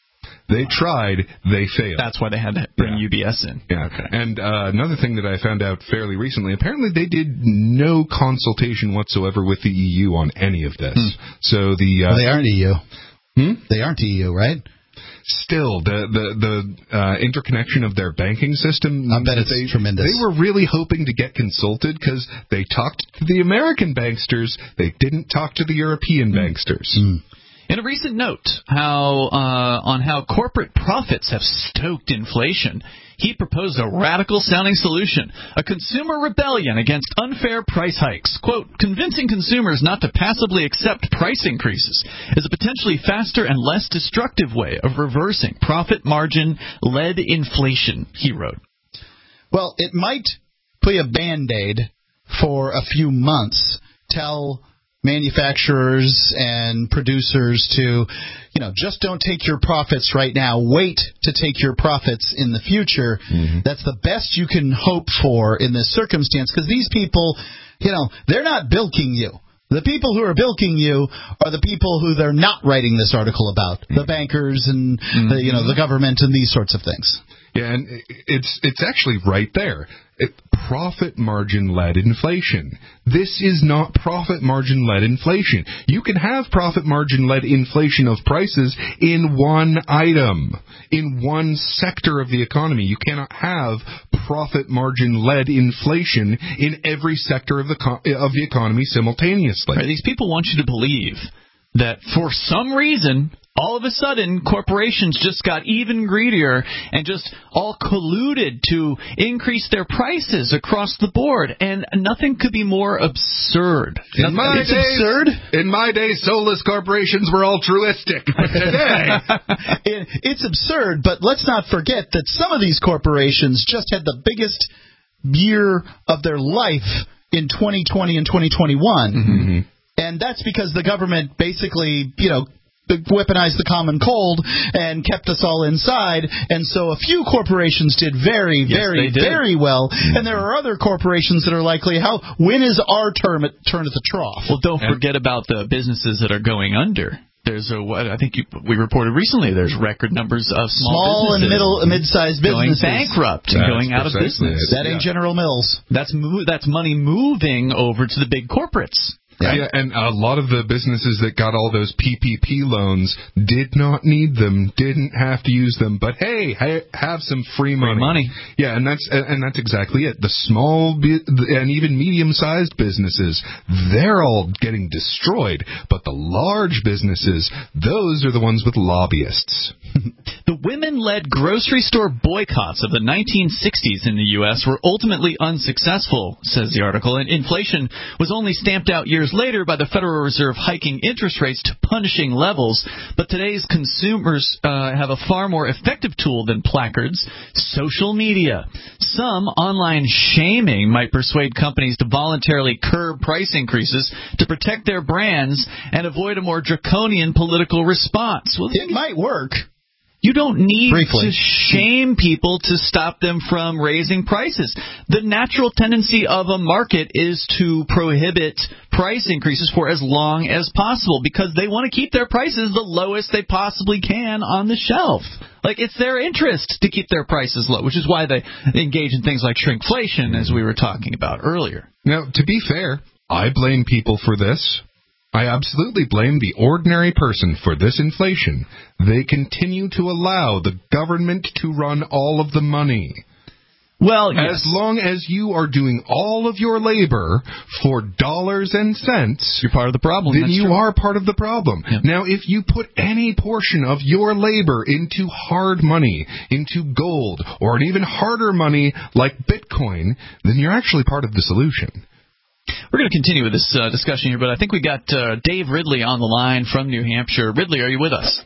They tried, they failed. That's why they had to bring yeah. U B S in. Yeah. Okay. And uh, another thing that I found out fairly recently, apparently they did no consultation whatsoever with the E U on any of this. Hmm. So the uh, well, they aren't E U. Hmm? They aren't E U, right? Still, the the the uh, interconnection of their banking system. I bet it's they, tremendous. They were really hoping to get consulted because they talked to the American banksters. They didn't talk to the European mm. banksters. Mm. In a recent note, how uh, on how corporate profits have stoked inflation, he proposed a radical-sounding solution, a consumer rebellion against unfair price hikes. Quote, convincing consumers not to passively accept price increases is a potentially faster and less destructive way of reversing profit margin-led inflation, he wrote. Well, it might be a Band-Aid for a few months. Tell manufacturers and producers to, you know, just don't take your profits right now. Wait to take your profits in the future. Mm-hmm. That's the best you can hope for in this circumstance, because these people, you know, they're not bilking you. The people who are bilking you are the people who they're not writing this article about, mm-hmm. the bankers and, mm-hmm. the, you know, the government and these sorts of things. Yeah, and it's it's actually right there. It, profit margin-led inflation. This is not profit margin-led inflation. You can have profit margin-led inflation of prices in one item, in one sector of the economy. You cannot have profit margin-led inflation in every sector of the of the economy simultaneously. Right, these people want you to believe that for some reason, all of a sudden, corporations just got even greedier and just all colluded to increase their prices across the board. And nothing could be more absurd. In my it's days, absurd. In my days, soulless corporations were altruistic. But today, it, it's absurd. But let's not forget that some of these corporations just had the biggest year of their life in twenty twenty and twenty twenty-one. Mm-hmm. And that's because the government basically, you know, weaponized the common cold and kept us all inside, and so a few corporations did very, yes, very, did. very well, mm-hmm. and there are other corporations that are likely, how when is our term at, turn at the trough? Well, don't forget about the businesses that are going under. There's a what I think you, we reported recently. There's record numbers of small, small and middle, mid-sized businesses going bankrupt and going out of business. That ain't yeah. General Mills. That's mo- that's money moving over to the big corporates. Yeah. yeah, and a lot of the businesses that got all those P P P loans did not need them, didn't have to use them, but hey, ha- have some free money. Free money. Yeah, and that's and that's exactly it. The small and even medium-sized businesses, they're all getting destroyed, but the large businesses, those are the ones with lobbyists. The women-led grocery store boycotts of the nineteen sixties in the U S were ultimately unsuccessful, says the article, and inflation was only stamped out years later by the Federal Reserve hiking interest rates to punishing levels. But today's consumers uh, have a far more effective tool than placards: social media. Some online shaming might persuade companies to voluntarily curb price increases to protect their brands and avoid a more draconian political response. Well, it might work. You don't need Briefly. to shame people to stop them from raising prices. The natural tendency of a market is to prohibit price increases for as long as possible because they want to keep their prices the lowest they possibly can on the shelf. Like, it's their interest to keep their prices low, which is why they engage in things like shrinkflation, as we were talking about earlier. Now, to be fair, I blame people for this. I absolutely blame the ordinary person for this inflation. They continue to allow the government to run all of the money. Well, yes. As long as you are doing all of your labor for dollars and cents, you're part of the problem. Then That's you true. are part of the problem. Yeah. Now, if you put any portion of your labor into hard money, into gold, or an even harder money like Bitcoin, then you're actually part of the solution. We're going to continue with this uh, discussion here, but I think we got uh, Dave Ridley on the line from New Hampshire. Ridley, are you with us?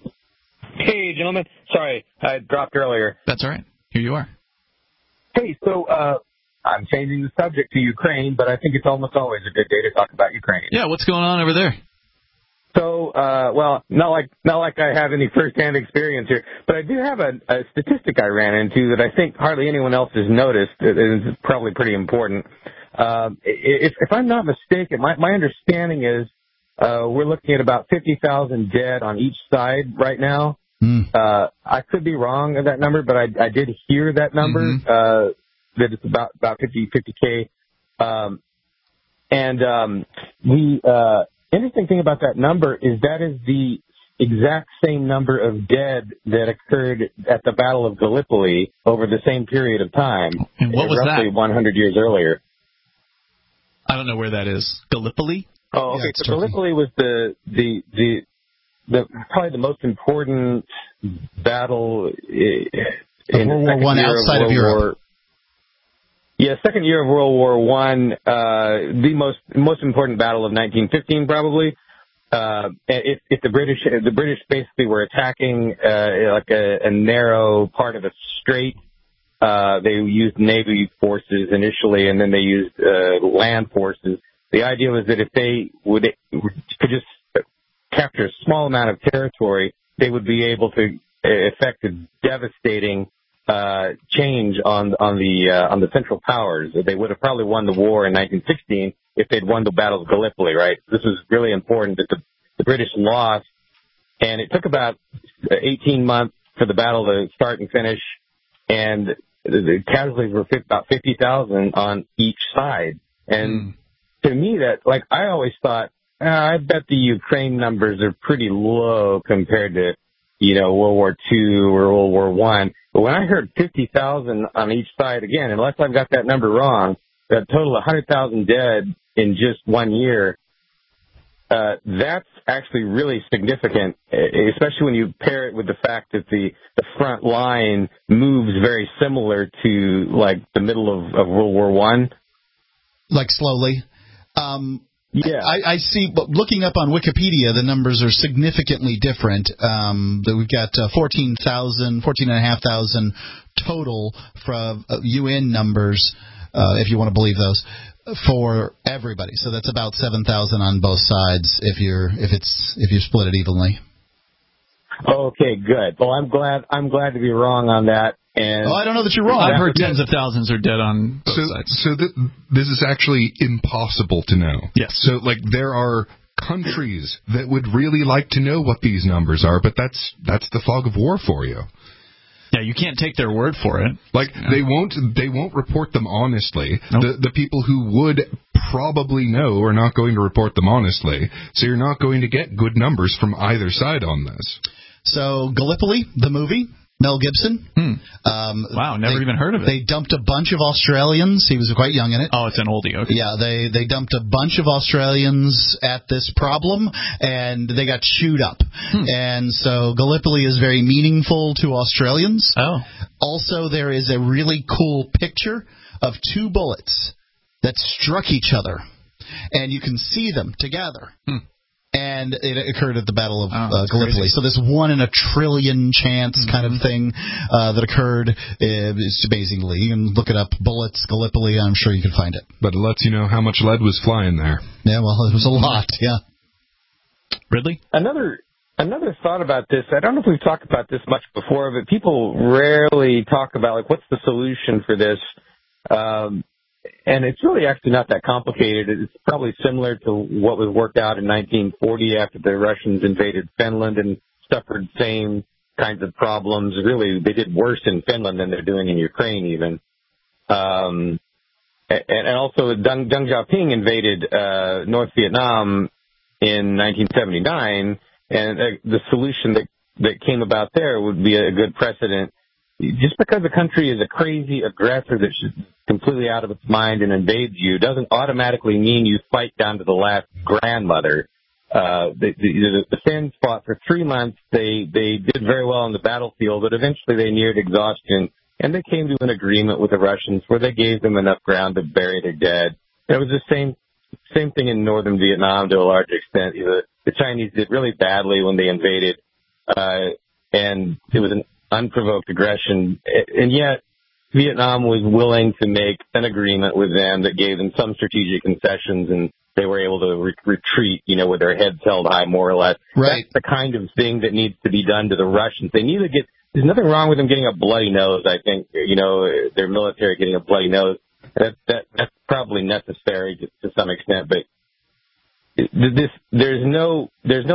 Hey, gentlemen. Sorry, I dropped earlier. That's all right. Here you are. Hey, so uh, I'm changing the subject to Ukraine, but I think it's almost always a good day to talk about Ukraine. Yeah, what's going on over there? So, uh, well, not like not like I have any first-hand experience here, but I do have a, a statistic I ran into that I think hardly anyone else has noticed, and it's probably pretty important. Uh, if, if I'm not mistaken, my, my understanding is uh, we're looking at about fifty thousand dead on each side right now. Mm. Uh, I could be wrong on that number, but I, I did hear that number, mm-hmm. uh, that it's about, about fifty, fifty K. Um, and, um, the, uh, interesting thing about that number is that is the exact same number of dead that occurred at the Battle of Gallipoli over the same period of time. And what was roughly that? one hundred years earlier. I don't know where that is. Gallipoli? Oh, okay. Yeah, so Gallipoli was the, the, the, the, probably the most important battle in World War One outside of Europe. War. Yeah, second year of World War One, uh, the most most important battle of nineteen fifteen, probably. Uh, if, if the British the British basically were attacking uh, like a, a narrow part of a strait, uh, they used Navy forces initially, and then they used uh, land forces. The idea was that if they would could just capture a small amount of territory, they would be able to effect a devastating uh, change on on the uh, on the Central Powers. They would have probably won the war in nineteen sixteen if they'd won the Battle of Gallipoli. Right. This was really important that the, the British lost, and it took about eighteen months for the battle to start and finish, and the casualties were about fifty thousand on each side. And mm. to me, that like I always thought, ah, I bet the Ukraine numbers are pretty low compared to, you know, World War Two or World War One. But when I heard fifty thousand on each side, again, unless I've got that number wrong, that total one hundred thousand dead in just one year, uh, that's actually really significant, especially when you pair it with the fact that the, the front line moves very similar to, like, the middle of, of World War One. Like slowly. Um, yeah. I, I see, but looking up on Wikipedia, the numbers are significantly different. Um, that we've got uh, fourteen thousand, fourteen and a half thousand total from uh, U N numbers, uh, if you want to believe those, for everybody. So that's about seven thousand on both sides if you're if it's if you split it evenly. Okay, good. Well, I'm glad I'm glad to be wrong on that. And oh, I don't know that you're wrong. I've heard tens of thousands are dead on both so, sides. So th- this is actually impossible to know. Yes. So, like, there are countries that would really like to know what these numbers are, but that's that's the fog of war for you. Yeah, you can't take their word for it. Like, yeah. they won't they won't report them honestly. Nope. The the people who would probably know are not going to report them honestly, so you're not going to get good numbers from either side on this. So, Gallipoli, the movie, Mel Gibson. Hmm. Um, wow, never they, even heard of it. They dumped a bunch of Australians. He was quite young in it. Oh, it's an oldie. Okay. Yeah, they, they dumped a bunch of Australians at this problem, and they got chewed up. Hmm. And so Gallipoli is very meaningful to Australians. Oh. Also, there is a really cool picture of two bullets that struck each other, and you can see them together. Hmm. And it occurred at the Battle of oh, uh, Gallipoli. crazy. So this one in a trillion chance mm-hmm. kind of thing uh, that occurred uh, is amazingly. You can look it up, bullets, Gallipoli, I'm sure you can find it. But it lets you know how much lead was flying there. Yeah, well, it was a lot, yeah. Ridley? Another another thought about this, I don't know if we've talked about this much before, but people rarely talk about, like, what's the solution for this? Um And it's really actually not that complicated. It's probably similar to what was worked out in nineteen forty after the Russians invaded Finland and suffered same kinds of problems. Really, they did worse in Finland than they're doing in Ukraine even. Um, and, and also, Deng, Deng Xiaoping invaded uh, North Vietnam in nineteen seventy-nine, and uh, the solution that, that came about there would be a good precedent. Just because a country is a crazy aggressor that's just completely out of its mind and invades you doesn't automatically mean you fight down to the last grandmother. Uh, the, the, the Finns fought for three months. They, they did very well on the battlefield, but eventually they neared exhaustion, and they came to an agreement with the Russians where they gave them enough ground to bury their dead. And it was the same, same thing in northern Vietnam to a large extent. You know, the Chinese did really badly when they invaded, uh, and it was an unprovoked aggression, and yet Vietnam was willing to make an agreement with them that gave them some strategic concessions, and they were able to re- retreat, you know, with their heads held high, more or less. Right. That's the kind of thing that needs to be done to the Russians. They need to get, there's nothing wrong with them getting a bloody nose, I think, you know, their military getting a bloody nose. That, that, that's probably necessary to, to some extent, but this, there's no, there's no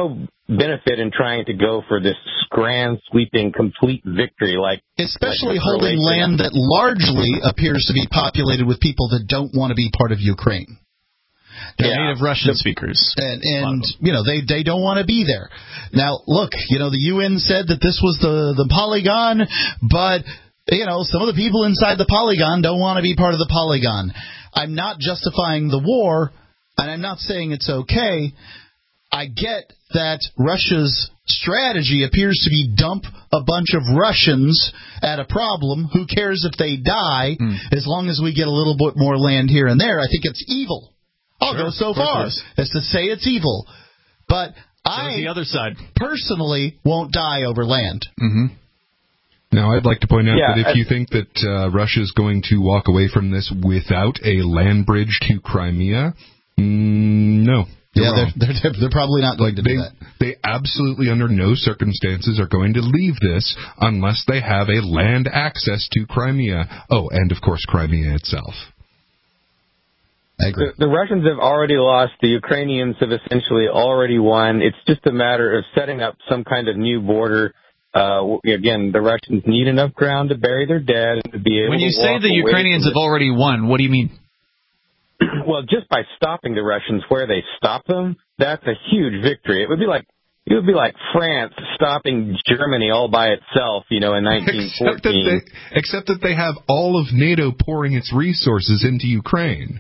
benefit in trying to go for this grand, sweeping, complete victory, like especially like holding land that largely appears to be populated with people that don't want to be part of Ukraine. They're yeah. native Russian the, speakers, and, and you know they they don't want to be there. Now, look, you know the U N said that this was the the polygon, but you know some of the people inside the polygon don't want to be part of the polygon. I'm not justifying the war, and I'm not saying it's okay. I get that Russia's strategy appears to be dump a bunch of Russians at a problem. Who cares if they die, mm. as long as we get a little bit more land here and there. I think it's evil. I'll sure, go so far as to say it's evil. But so I the other side. personally won't die over land. Mm-hmm. Now, I'd like to point out yeah, that if I, you think that uh, Russia is going to walk away from this without a land bridge to Crimea, mm, no. Yeah, they're, they're they're probably not going like to they, do that. They absolutely, under no circumstances, are going to leave this unless they have a land access to Crimea. Oh, and of course, Crimea itself. I agree. The, the Russians have already lost. The Ukrainians have essentially already won. It's just a matter of setting up some kind of new border. Uh, again, the Russians need enough ground to bury their dead and to be able to When you to say the Ukrainians have already won, what do you mean? Well, just by stopping the Russians where they stop them, that's a huge victory. It would be like it would be like France stopping Germany all by itself, you know, in nineteen fourteen. Except that they, except that they have all of NATO pouring its resources into Ukraine.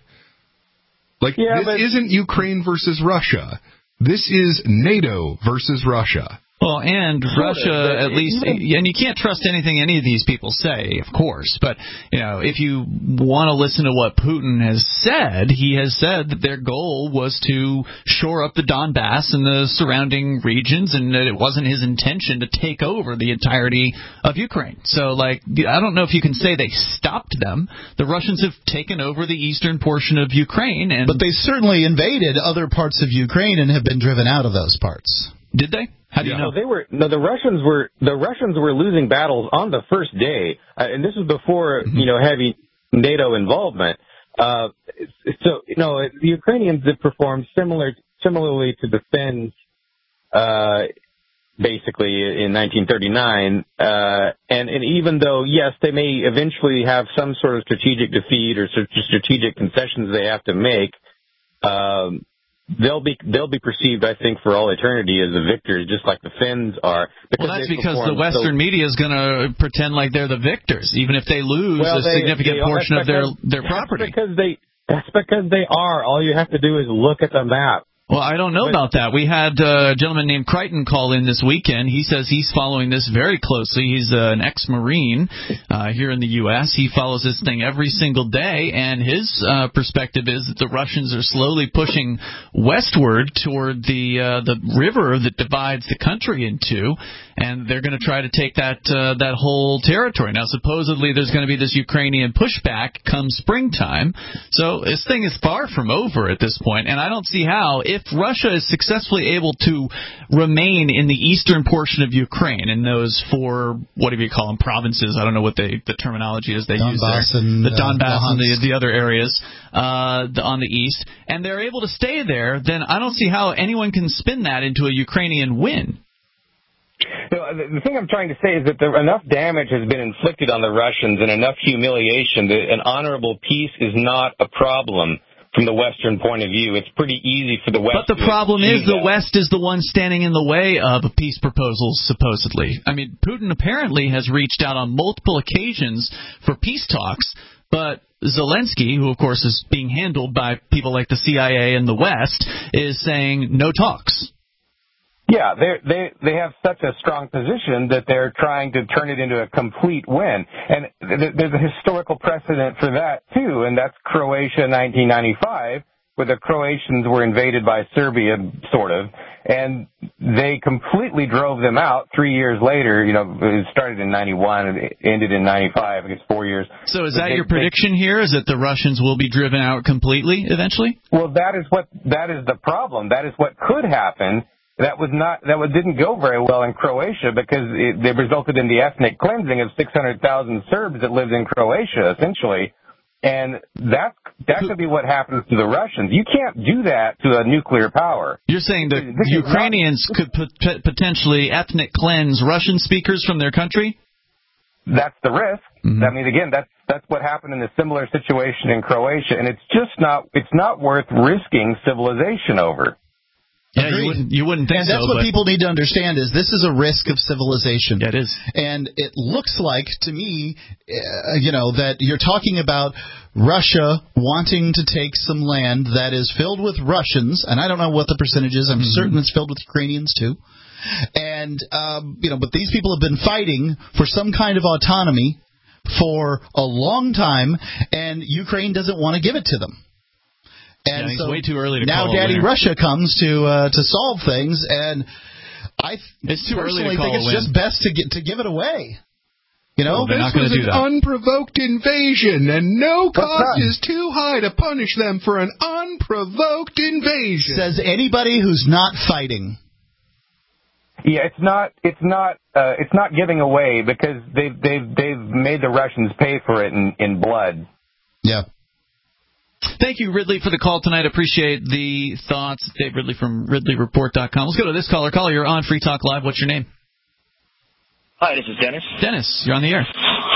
Like, yeah, this but, isn't Ukraine versus Russia. This is NATO versus Russia. Well, and Russia, of, at least, even, and you can't trust anything any of these people say, of course. But, you know, if you want to listen to what Putin has said, he has said that their goal was to shore up the Donbass and the surrounding regions, and that it wasn't his intention to take over the entirety of Ukraine. So, like, I don't know if you can say they stopped them. The Russians have taken over the eastern portion of Ukraine. And but they certainly invaded other parts of Ukraine and have been driven out of those parts. Did they? How do you yeah. know? No, they were no. The Russians were the Russians were losing battles on the first day, uh, and this was before mm-hmm. you know heavy NATO involvement. Uh, so you know the Ukrainians have performed similar similarly to the Finns, uh, basically in nineteen thirty-nine. Uh, and and even though yes, they may eventually have some sort of strategic defeat or strategic concessions they have to make. Um, They'll be they'll be perceived, I think, for all eternity as the victors, just like the Finns are. Well, that's because the Western so, media is going to pretend like they're the victors, even if they lose well, a they, significant they portion of their because, their property. That's because they that's because they are. All you have to do is look at the map. Well, I don't know about that. We had uh, a gentleman named Crichton call in this weekend. He says he's following this very closely. He's uh, an ex-Marine uh, here in the U S He follows this thing every single day, and his uh, perspective is that the Russians are slowly pushing westward toward the uh, the river that divides the country in two, and they're going to try to take that uh, that whole territory. Now, supposedly there's going to be this Ukrainian pushback come springtime, so this thing is far from over at this point, and I don't see how, if Russia is successfully able to remain in the eastern portion of Ukraine, in those four, what do you call them, provinces, I don't know what they, the terminology is they Donbass use there, and, the Donbass uh, and the, the other areas uh, the, on the east, and they're able to stay there, then I don't see how anyone can spin that into a Ukrainian win. The thing I'm trying to say is that there, enough damage has been inflicted on the Russians and enough humiliation that an honorable peace is not a problem. From the Western point of view, it's pretty easy for the West. But the problem is the West is the one standing in the way of peace proposals, supposedly. I mean, Putin apparently has reached out on multiple occasions for peace talks, but Zelensky, who of course is being handled by people like the C I A and the West, is saying no talks. Yeah, they they they have such a strong position that they're trying to turn it into a complete win, and th- there's a historical precedent for that too, and that's Croatia nineteen ninety-five, where the Croatians were invaded by Serbia, sort of, and they completely drove them out. Three years later, you know, it started in ninety-one and it ended in ninety-five. I guess four years. So is that they, your prediction they, here? Is that the Russians will be driven out completely eventually? Well, that is what that is the problem. That is what could happen. That was not that didn't go very well in Croatia because it, it resulted in the ethnic cleansing of six hundred thousand Serbs that lived in Croatia, essentially. And that that could be what happens to the Russians. You can't do that to a nuclear power. You're saying that this Ukrainians not, could pot- potentially ethnic cleanse Russian speakers from their country? That's the risk. Mm-hmm. I mean, again, that's that's what happened in a similar situation in Croatia, and it's just not it's not worth risking civilization over. Yeah, you wouldn't, you wouldn't think so. And that's so, what people need to understand is this is a risk of civilization. Yeah, it is. And it looks like, to me, uh, you know, that you're talking about Russia wanting to take some land that is filled with Russians, and I don't know what the percentage is. I'm mm-hmm. certain it's filled with Ukrainians, too. And, um, you know, but these people have been fighting for some kind of autonomy for a long time, and Ukraine doesn't want to give it to them. And yeah, so it's way too early to now call Daddy a Russia comes to uh, to solve things, and I it's too personally early to call think it's a win. just best to get to give it away. You know, well, this was an unprovoked invasion, and no cost is too high to punish them for an unprovoked invasion. Says anybody who's not fighting. Yeah, it's not. It's not. Uh, it's not giving away because they've they've they've made the Russians pay for it in, in blood. Yeah. Thank you, Ridley, for the call tonight. Appreciate the thoughts. Dave Ridley from Ridley Report dot com. Let's go to this caller. Caller, you're on Free Talk Live. What's your name? Hi, this is Dennis. Dennis, you're on the air.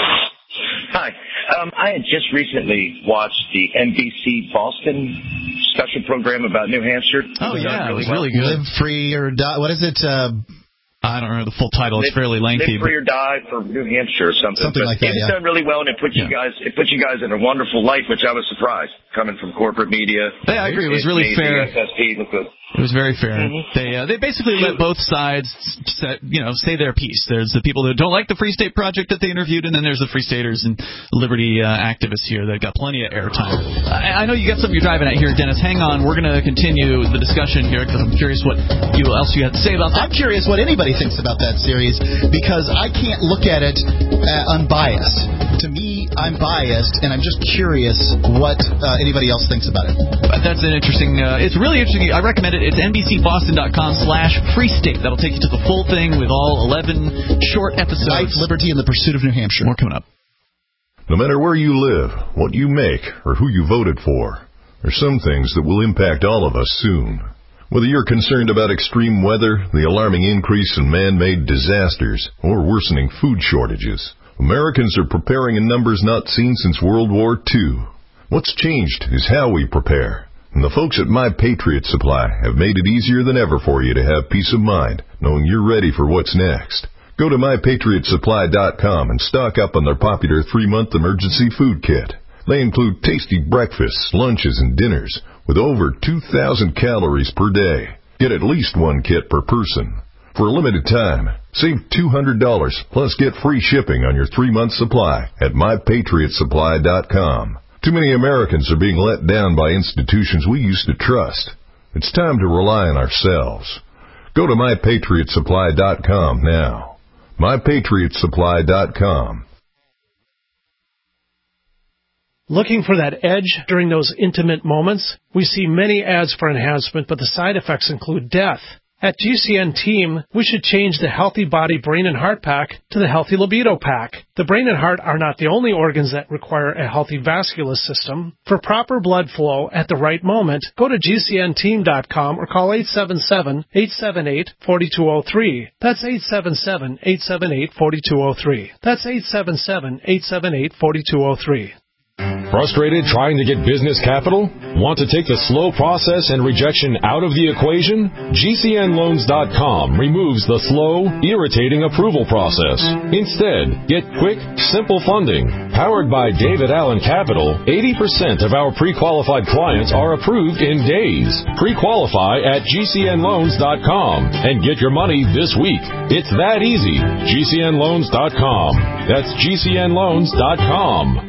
Hi. Um, I had just recently watched the N B C Boston special program about New Hampshire. Oh, it yeah, really it was well. really good. Live free or die. What is it? Uh, I don't remember the full title. It's live, fairly lengthy. Live free or die for New Hampshire or something. Something but like that, It's yeah. done really well, and it put you yeah. guys it put you guys in a wonderful light, which I was surprised coming from corporate media. Yeah, I agree. It was it really made fair. The S S P look good. It was very fair. Mm-hmm. They uh, they basically let both sides set, you know say their piece. There's the people that don't like the Free State Project that they interviewed, and then there's the Free Staters and liberty uh, activists here that got plenty of airtime. I, I know you got something you're driving at here, Dennis. Hang on, we're going to continue the discussion here because I'm curious what you else you have to say about that. I'm curious what anybody thinks about that series because I can't look at it uh, unbiased. To me, I'm biased, and I'm just curious what uh, anybody else thinks about it. But that's an interesting. Uh, it's really interesting. I recommend it. It's N B C Boston dot com slash free state. That'll take you to the full thing with all eleven short episodes. Life, liberty, and the pursuit of New Hampshire. More coming up. No matter where you live, what you make, or who you voted for, there's some things that will impact all of us soon. Whether you're concerned about extreme weather, the alarming increase in man-made disasters, or worsening food shortages, Americans are preparing in numbers not seen since World War Two. What's changed is how we prepare. And the folks at My Patriot Supply have made it easier than ever for you to have peace of mind, knowing you're ready for what's next. Go to my patriot supply dot com and stock up on their popular three-month emergency food kit. They include tasty breakfasts, lunches, and dinners with over two thousand calories per day. Get at least one kit per person. For a limited time, save two hundred dollars plus get free shipping on your three-month supply at my patriot supply dot com. Too many Americans are being let down by institutions we used to trust. It's time to rely on ourselves. Go to my patriot supply dot com now. my patriot supply dot com. Looking for that edge during those intimate moments? We see many ads for enhancement, but the side effects include death. At G C N Team, we should change the Healthy Body, Brain, and Heart Pack to the Healthy Libido Pack. The brain and heart are not the only organs that require a healthy vascular system. For proper blood flow at the right moment, go to G C N team dot com or call eight seven seven, eight seven eight, four two zero three. That's eight seven seven, eight seven eight, four two zero three. That's eight seven seven, eight seven eight, four two zero three. Frustrated trying to get business capital? Want to take the slow process and rejection out of the equation? G C N loans dot com removes the slow, irritating approval process. Instead, get quick, simple funding. Powered by David Allen Capital, eighty percent of our pre-qualified clients are approved in days. Pre-qualify at G C N loans dot com and get your money this week. It's that easy. G C N loans dot com. That's G C N loans dot com.